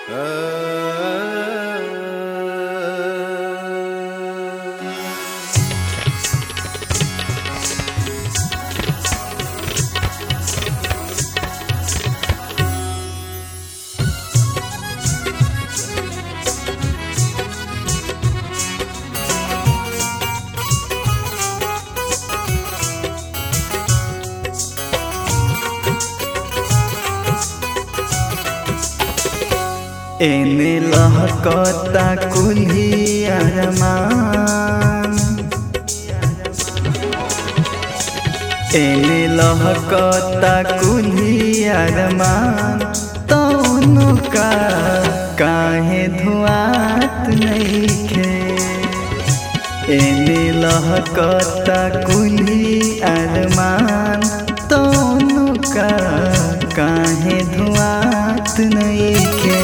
एने लहकता कुल्ही अरमान, एने लहकता कुल्ही अरमान, तौनु का काहे धुआत नइखे। एने लहकता कुल्ही अरमान, तौनु का काहे धुआत नइखे।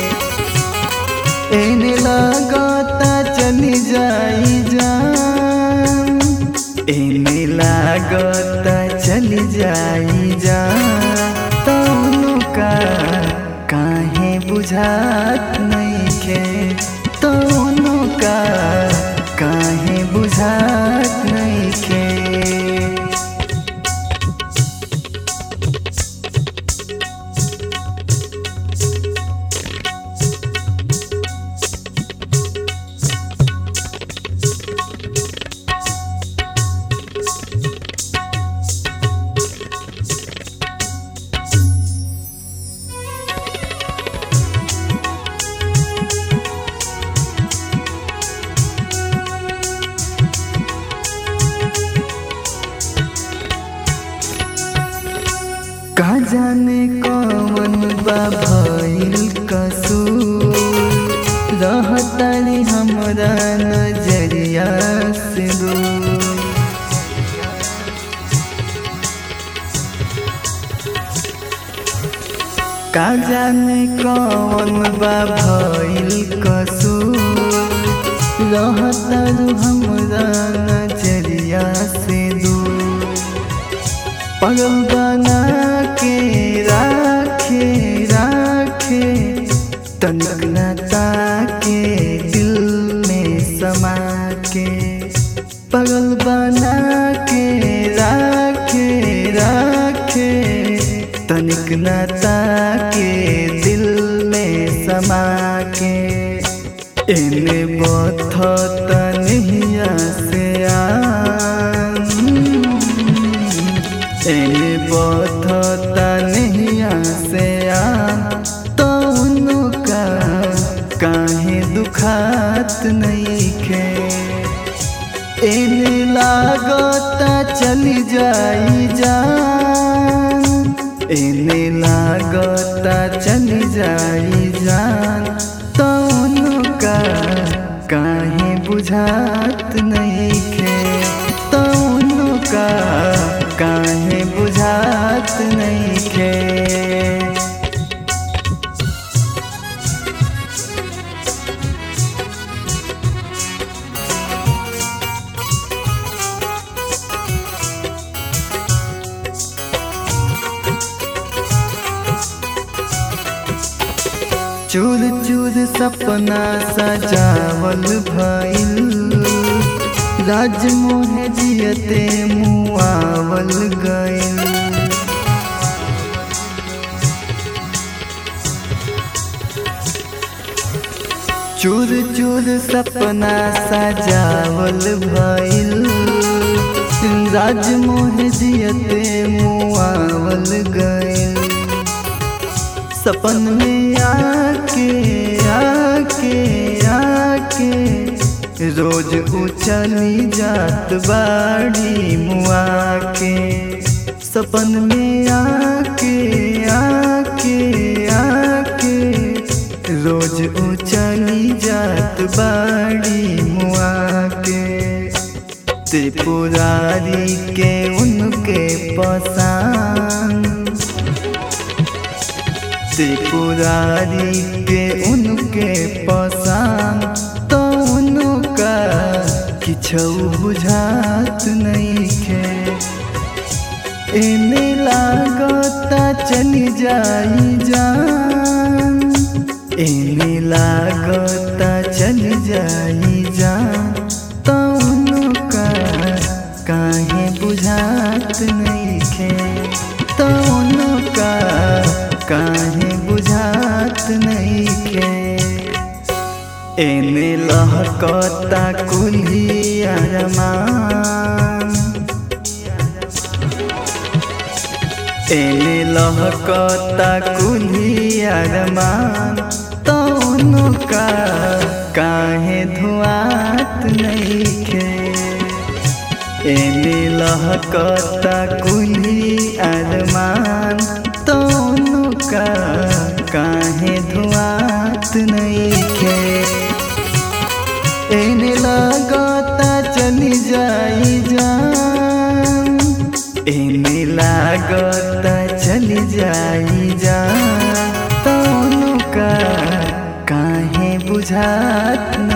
एने लागता चली जाई जान, एने लागता चली जाई जान, तौनु का काहे बुझात नइखे। तौनु का काहे बुझात नइखे। का जाने कौन बा भइल कसूर, रहतारी हमरा नजरिया से दूर। का जाने कौन बा भइल कसूर, रहतारू हमरा नजरिया से दूर। पागल बना के राखे राखे, तनिक ना ताके दिल में समा के। पागल बना के राखे राखे, तनिक ना ताके दिल में समा के। एने बथत नहिया से एने बथता नहिया से तौनु का काहे दुखात नइखे। एने लागता चली जाई जान, एने लागता चली जाई जान, तौनु का काहे बुझात नइखे। तौनु का काहे बुझात नइखे। चूर चूर सपना सजावल भइल, राज मोहे जियते मुआवल गइल। चूर चूर सपना सजावल भइल, राज मोहे जियते मुआवल गइल। सपन में आके आके आके, रोज उछली जात बाड़ी मुआ के। सपन में आके आके आके, रोज उछली जात बाड़ी मुआ के। त्रिपुरारी के उनके पसान, त्रिपुरारी के उनके पसान, तौनु का किछौ बुझात नइखे। एने लागता चली जाई जान, एने लागता चल जाई जान तौनु का काहे बुझात नइखे तौनु का काहे बुझात नइखे एने लहकता कुल्ही अरमान एने लहकता कुल्ही अरमान तौनु का काहे धुआत नइखे एने लहकता कुल्ही अरमान तौनु का काहे धुआत नइखे एने लागता चली जाई जान एने लागता चली जाई जान तौनु का काहे बुझात